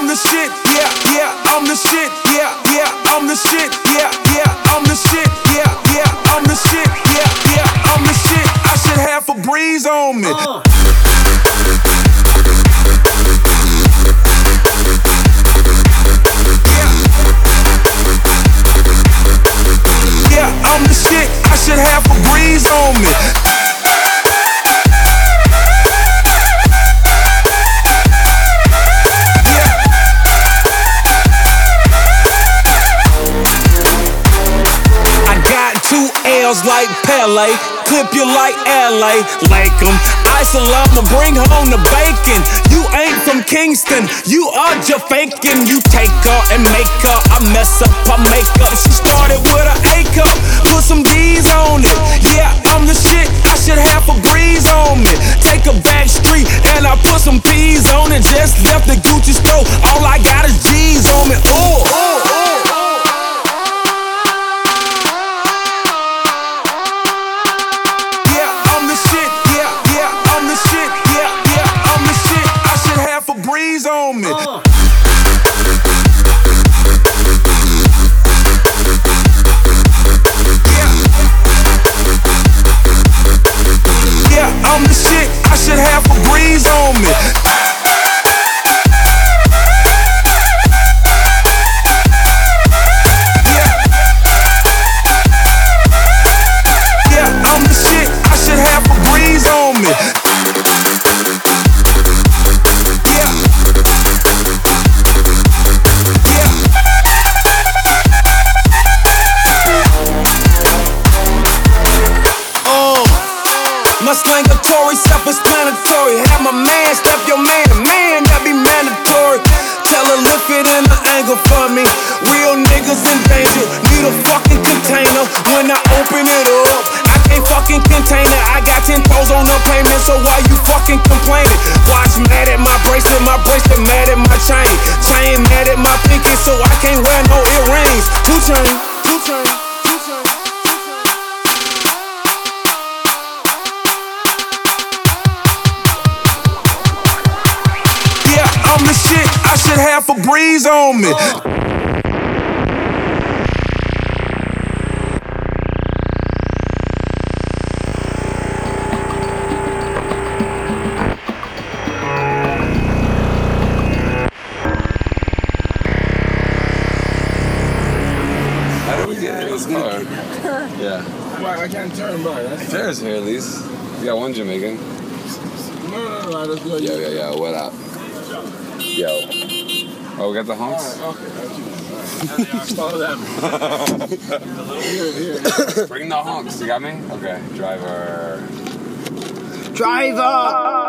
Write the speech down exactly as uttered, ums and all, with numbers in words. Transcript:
the shit, yeah, yeah, I'm the shit, yeah, yeah, I'm the shit, yeah, yeah, I'm the shit, yeah, yeah, I'm the shit, yeah, yeah, I'm the shit. I should have a breeze on me. Uh. Yeah, I'm the shit. I should have a breeze on me. Two L's like Pele, clip you like L A, like 'em. Ice I'ma bring home the bacon. You ain't from Kingston, you are just faking. You take her and make her, I mess up her makeup. She started with an A cup, put some D's on it. Yeah, I'm the shit, I should have a breeze on me. Take a back street and I put some P's on it. Just left the Gucci store, all I got is G's on me. Ooh, ooh, ooh. Breeze on me. Uh. Yeah. Yeah, I'm the shit. I should have a breeze on me. Yeah. Yeah, I'm the shit. I should have a breeze on me. My slangatory, self-explanatory. Have my man step your man, man, that be mandatory. Tell her lift it in the angle for me. Real niggas in danger, need a fucking container. When I open it up, I can't fucking contain it. I got ten toes on the payment, so why you fucking complaining? Watch mad at my bracelet, my bracelet mad at my chain. Chain mad at my pinky, so I can't wear no earrings. Two chain, two chain. I'm the shit, I should have a breeze on me. Uh. How do we get in this car? Yeah. Why I can't turn by? That's There's here at least. You got one Jamaican. No, no, no, let's go. Yo, yo, yo, what up? Yo. Oh, we got the honks? All right, okay. Right. Start them. Here, here. Bring the honks. You got me? Okay. Driver. Driver!